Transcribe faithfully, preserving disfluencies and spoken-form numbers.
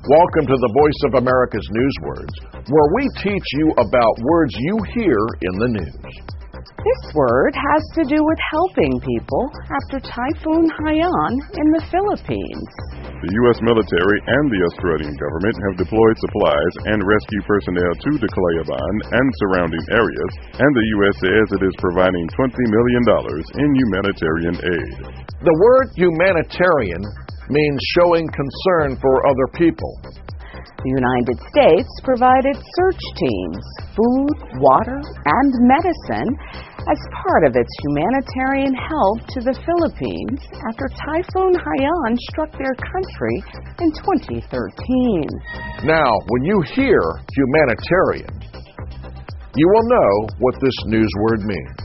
Welcome to the Voice of America's News Words, where we teach you about words you hear in the news. This word has to do with helping people after Typhoon Haiyan in the Philippines. The U S military and the Australian government have deployed supplies and rescue personnel to Tacloban and surrounding areas, and the U S says it is providing twenty million dollars in humanitarian aid. The word humanitarian means showing concern for other people. The United States provided search teams, food, water, and medicine as part of its humanitarian help to the Philippines after Typhoon Haiyan struck their country in twenty thirteen. Now, when you hear humanitarian, you will know what this news word means.